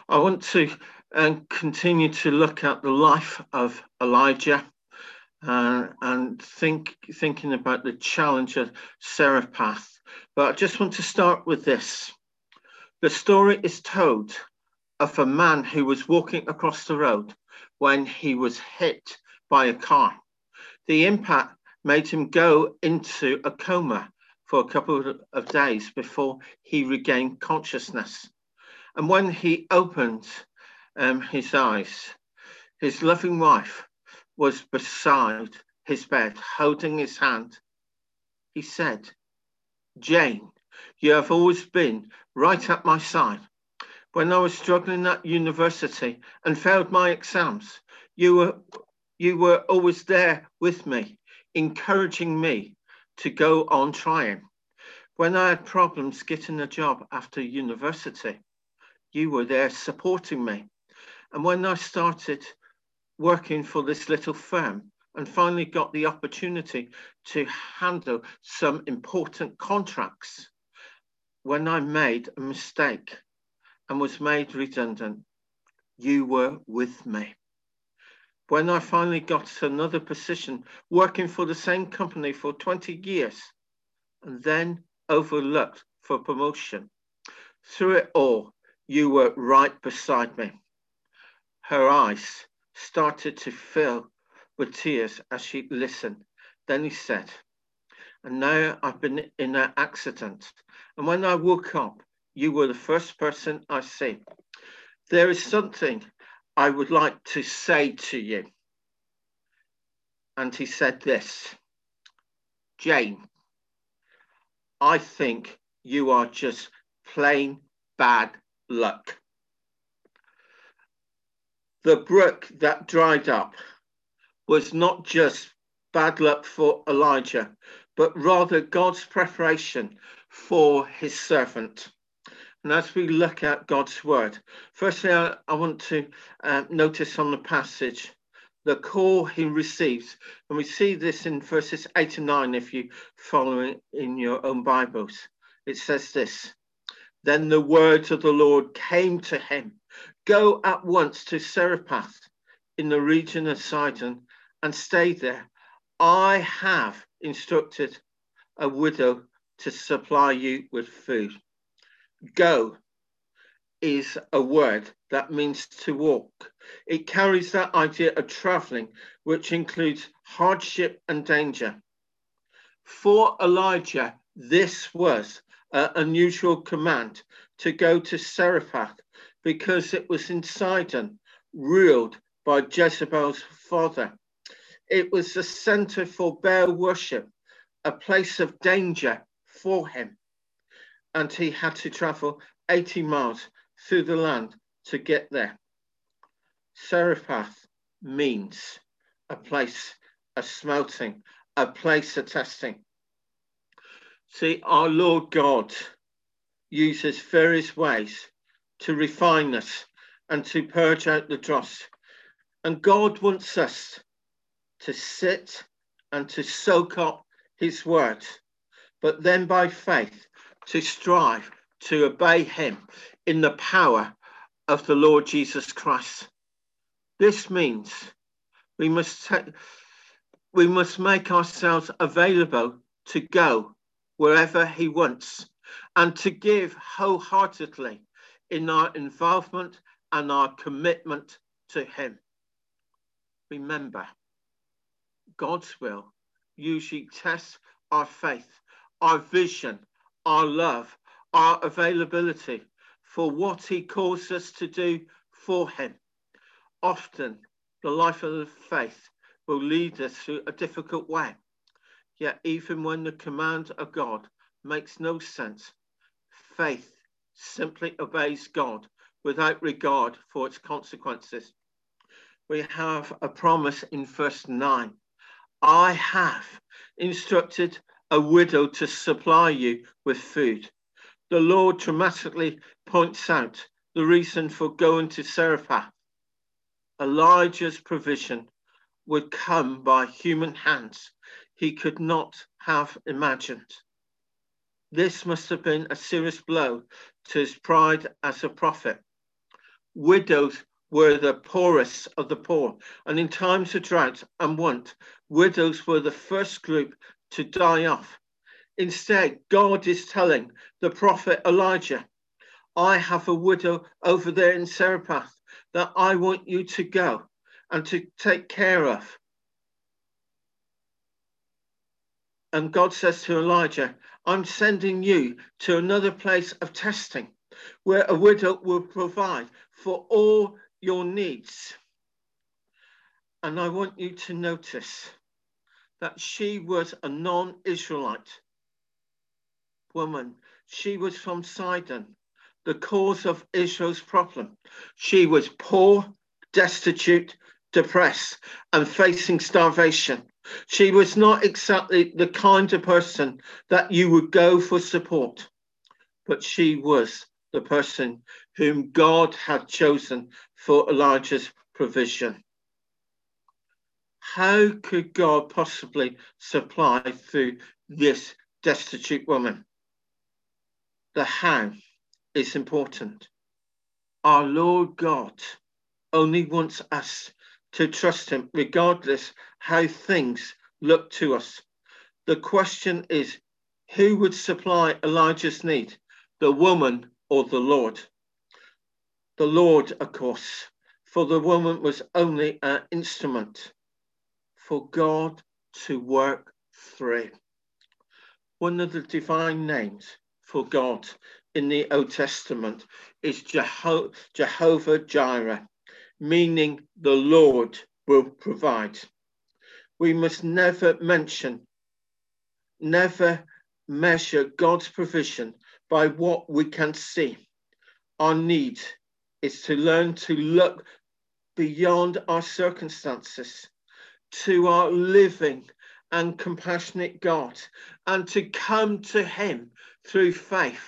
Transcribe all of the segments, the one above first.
I want to continue to look at the life of Elijah and thinking about the challenge of Seraph. But I just want to start with this. The story is told of a man who was walking across the road when he was hit by a car. The impact made him go into a coma for a couple of days before he regained consciousness. And when he opened his eyes, his loving wife was beside his bed, holding his hand. He said, "Jane, you have always been right at my side. When I was struggling at university and failed my exams, you were always there with me, encouraging me to go on trying. When I had problems getting a job after university, you were there supporting me. And when I started working for this little firm and finally got the opportunity to handle some important contracts, when I made a mistake and was made redundant, you were with me. When I finally got another position working for the same company for 20 years and then overlooked for promotion, through it all, you were right beside me." Her eyes started to fill with tears as she listened. Then he said, "And now I've been in an accident. And when I woke up, you were the first person I see. There is something I would like to say to you." And he said this, "Jane, I think you are just plain bad luck." The brook that dried up was not just bad luck for Elijah, but rather God's preparation for his servant. And as we look at God's word, firstly, I want to notice on the passage the call he receives. And we see this in verses 8 and 9, if you follow it in your own Bibles. It says this, "Then the words of the Lord came to him, 'Go at once to Zarephath in the region of Sidon and stay there. I have instructed a widow to supply you with food.'" Go is a word that means to walk. It carries that idea of traveling, which includes hardship and danger. For Elijah, this was an unusual command to go to Zarephath because it was in Sidon, ruled by Jezebel's father. It was the center for Baal worship, a place of danger for him. And he had to travel 80 miles through the land to get there. Zarephath means a place of smelting, a place of testing. See, our Lord God uses various ways to refine us and to purge out the dross. And God wants us to sit and to soak up his word, but then by faith to strive to obey him in the power of the Lord Jesus Christ. This means we must make ourselves available to go wherever he wants and to give wholeheartedly in our involvement and our commitment to him. Remember, God's will usually tests our faith, our vision, our love, our availability for what he calls us to do for him. Often, the life of the faith will lead us through a difficult way. Yet, even when the command of God makes no sense, faith simply obeys God without regard for its consequences. We have a promise in verse 9. "I have instructed a widow to supply you with food." The Lord dramatically points out the reason for going to Zarephath. Elijah's provision would come by human hands he could not have imagined. This must have been a serious blow to his pride as a prophet. widows were the poorest of the poor. And in times of drought and want, widows were the first group to die off. Instead, God is telling the prophet Elijah, I have a widow over there in Zarephath that I want you to go and to take care of. And God says to Elijah, I'm sending you to another place of testing where a widow will provide for all your needs. And I want you to notice that she was a non-Israelite woman. She was from Sidon, the cause of Israel's problem. She was poor, destitute, depressed, and facing starvation. She was not exactly the kind of person that you would go for support, but she was the person whom God had chosen for Elijah's provision. How could God possibly supply through this destitute woman? The how is important. Our Lord God only wants us to trust him regardless how things look to us. The question is, who would supply Elijah's need, the woman or the Lord? The Lord, of course, for the woman was only an instrument for God to work through. One of the divine names for God in the Old Testament is Jehovah Jireh, meaning the Lord will provide. We must never measure God's provision by what we can see. Our need is to learn to look beyond our circumstances to our living and compassionate God and to come to him through faith.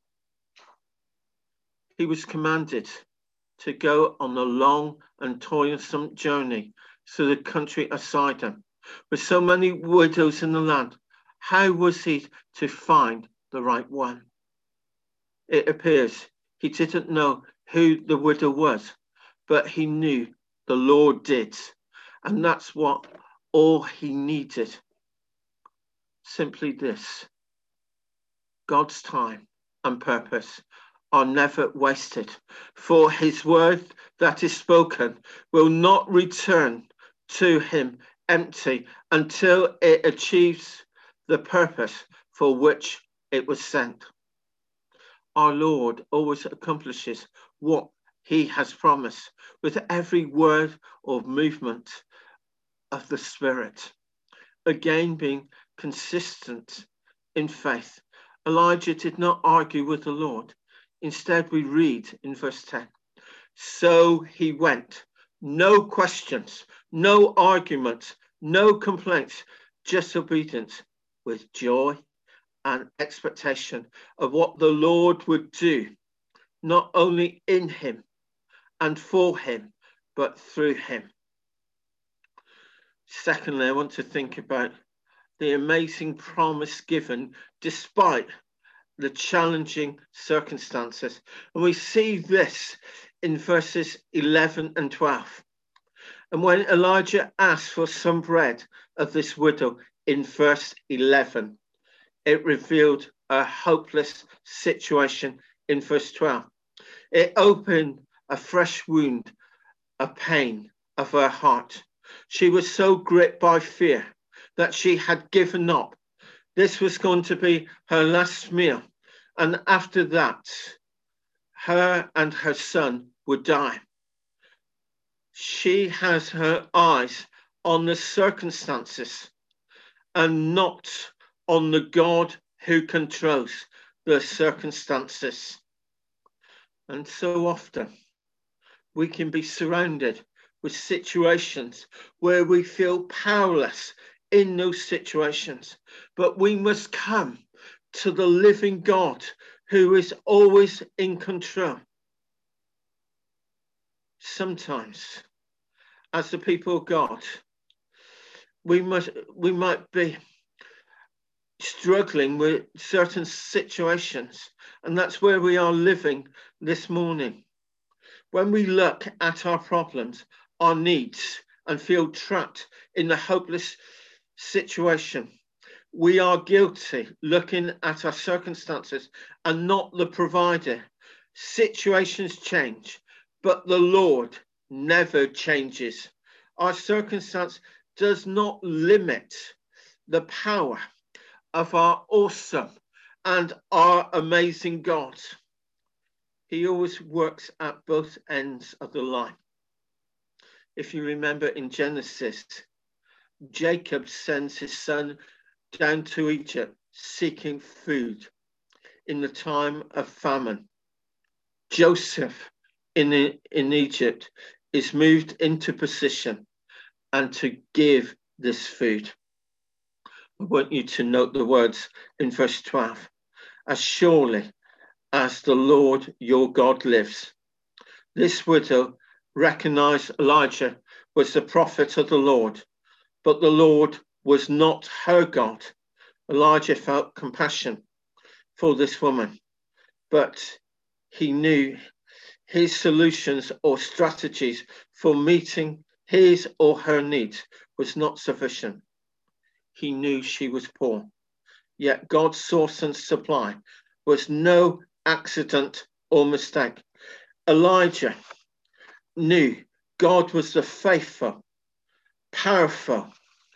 He was commanded to go on a long and toilsome journey through the country of Sidon. With so many widows in the land, how was he to find the right one? It appears he didn't know who the widow was, but he knew the Lord did. And that's what all he needed. Simply this: God's time and purpose are never wasted, for his word that is spoken will not return to him empty until it achieves the purpose for which it was sent. Our Lord always accomplishes what he has promised with every word or movement of the Spirit. Again, being consistent in faith, Elijah did not argue with the Lord. Instead, we read in verse 10, so he went. No questions, no arguments, no complaints, just obedience with joy and expectation of what the Lord would do, not only in him and for him, but through him. Secondly, I want to think about the amazing promise given despite the challenging circumstances. And we see this in verses 11 and 12. And when Elijah asked for some bread of this widow in verse 11, it revealed a hopeless situation in verse 12. It opened a fresh wound, a pain of her heart. She was so gripped by fear that she had given up. This was going to be her last meal. And after that, her and her son would die. She has her eyes on the circumstances and not on the God who controls the circumstances. And so often we can be surrounded with situations where we feel powerless in those situations. But we must come to the living God who is always in control. Sometimes, as the people of God, we might be struggling with certain situations, and that's where we are living this morning. When we look at our problems, our needs, and feel trapped in a hopeless situation, we are guilty looking at our circumstances and not the provider. Situations change, but the Lord never changes. Our circumstance does not limit the power of our awesome and our amazing God. He always works at both ends of the line. If you remember in Genesis, Jacob sends his son down to Egypt seeking food in the time of famine. Joseph in Egypt is moved into position and to give this food. I want you to note the words in verse 12. As surely as the Lord your God lives. This widow recognized Elijah was the prophet of the Lord, but the Lord was not her God. Elijah felt compassion for this woman, but he knew his solutions or strategies for meeting his or her needs was not sufficient. He knew she was poor, yet God's source and supply was no accident or mistake. Elijah knew God was the faithful, powerful,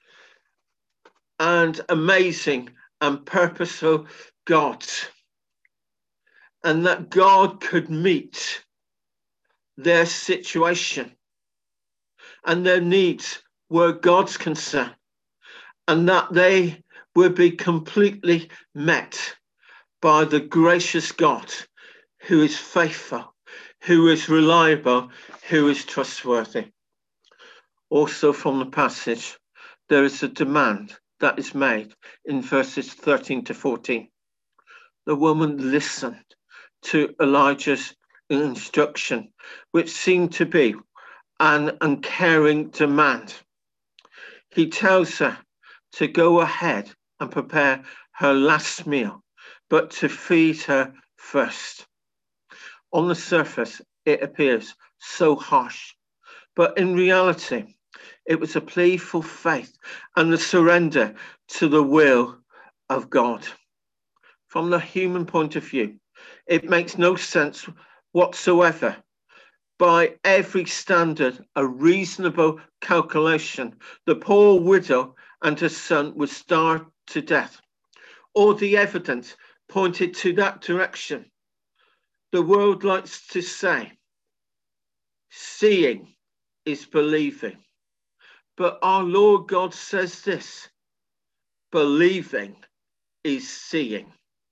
and amazing and purposeful God, and that God could meet their situation and their needs were God's concern, and that they would be completely met by the gracious God who is faithful, who is reliable, who is trustworthy. Also from the passage, there is a demand that is made in verses 13 to 14. The woman listened to Elijah's instruction, which seemed to be an uncaring demand. He tells her to go ahead and prepare her last meal, but to feed her first. On the surface, it appears so harsh, but in reality, it was a plea for faith and the surrender to the will of God. From the human point of view, it makes no sense whatsoever. By every standard, a reasonable calculation, the poor widow and her son would starve to death. All the evidence pointed to that direction. The world likes to say, seeing is believing. But our Lord God says this, believing is seeing.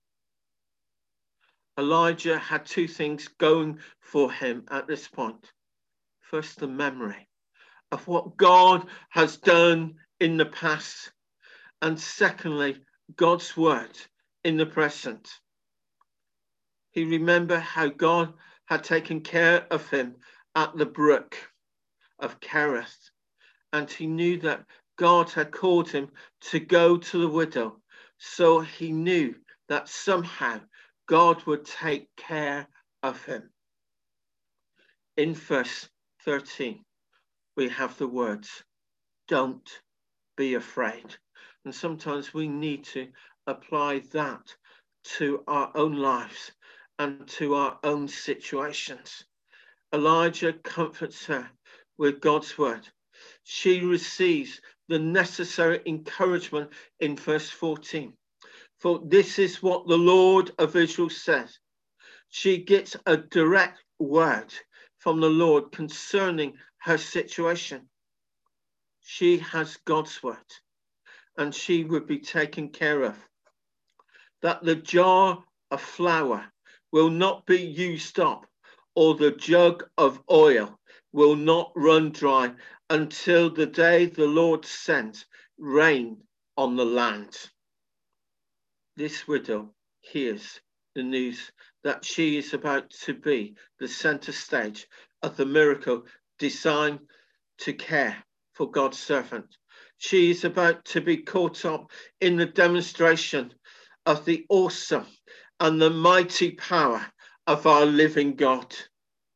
Elijah had two things going for him at this point. First, the memory of what God has done in the past. And secondly, God's word in the present. He remembered how God had taken care of him at the brook of Kerith. And he knew that God had called him to go to the widow. So he knew that somehow God would take care of him. In verse 13, we have the words, don't be afraid. And sometimes we need to apply that to our own lives and to our own situations. Elijah comforts her with God's word. She receives the necessary encouragement in verse 14. For this is what the Lord of Israel says. She gets a direct word from the Lord concerning her situation. She has God's word, and she would be taken care of. That the jar of flour will not be used up, or the jug of oil will not run dry until the day the Lord sends rain on the land. This widow hears the news that she is about to be the center stage of the miracle designed to care for God's servant. She is about to be caught up in the demonstration of the awesome and the mighty power of our living God.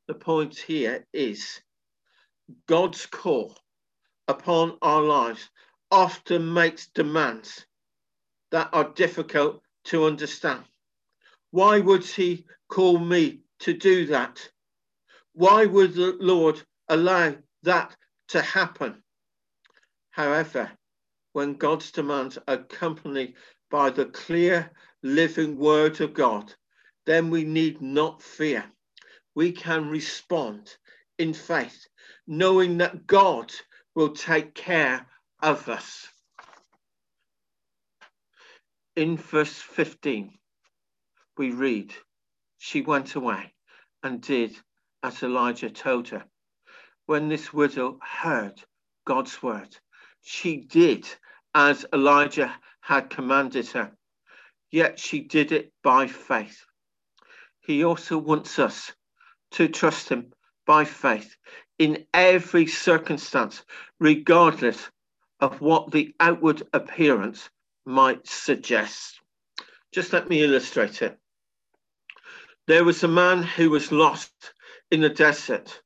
The point here is God's call upon our lives often makes demands that are difficult to understand. Why would he call me to do that? Why would the Lord allow that to happen? However, when God's demands are accompanied by the clear, living word of God, then we need not fear. We can respond in faith, knowing that God will take care of us. In verse 15, we read, she went away and did as Elijah told her. When this widow heard God's word, she did as Elijah had commanded her, yet she did it by faith. He also wants us to trust him by faith in every circumstance, regardless of what the outward appearance might suggest. Just let me illustrate it. There was a man who was lost in the desert,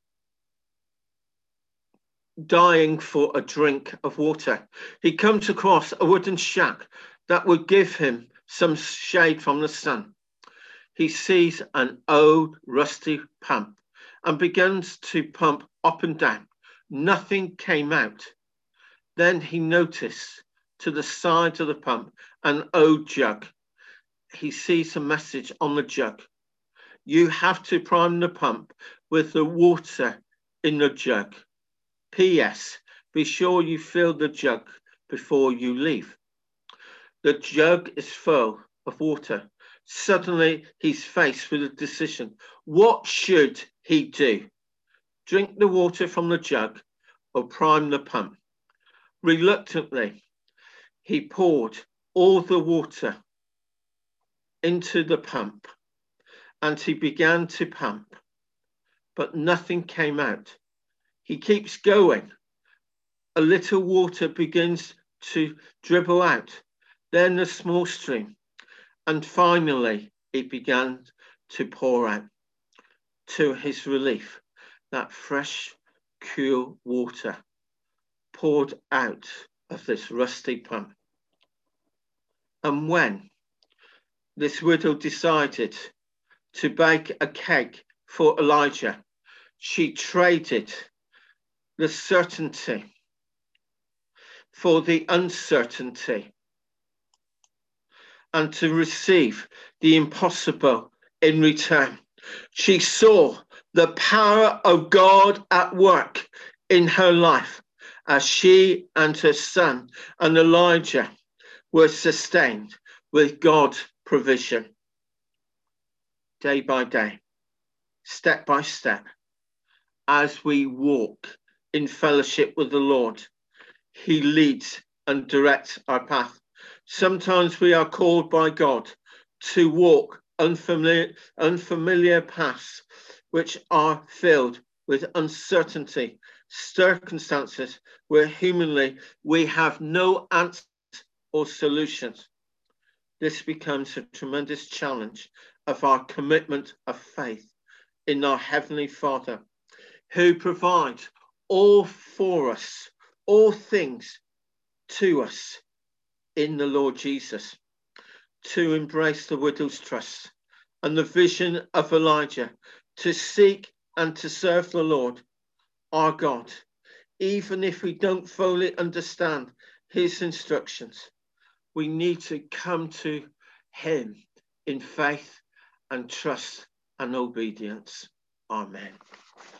dying for a drink of water. He comes across a wooden shack that would give him some shade from the sun. He sees an old rusty pump and begins to pump up and down. Nothing came out. Then he noticed to the side of the pump an old jug. He sees a message on the jug. You have to prime the pump with the water in the jug. P.S. Be sure you fill the jug before you leave. The jug is full of water. Suddenly, he's faced with a decision. What should he do? Drink the water from the jug or prime the pump? Reluctantly, he poured all the water into the pump and he began to pump, but nothing came out. He keeps going. A little water begins to dribble out, then a small stream, and finally it began to pour out. To his relief, that fresh, cool water poured out of this rusty pump. And when this widow decided to bake a cake for Elijah, she traded the certainty for the uncertainty and to receive the impossible in return. She saw the power of God at work in her life as she and her son and Elijah were sustained with God's provision. Day by day, step by step, as we walk in fellowship with the Lord, he leads and directs our path. Sometimes we are called by God to walk unfamiliar paths which are filled with uncertainty, circumstances where humanly we have no answers or solutions. This becomes a tremendous challenge of our commitment of faith in our Heavenly Father, who provides all for us, all things to us in the Lord Jesus. To embrace the widow's trust and the vision of Elijah, to seek and to serve the Lord our God, even if we don't fully understand his instructions. We need to come to him in faith and trust and obedience. Amen.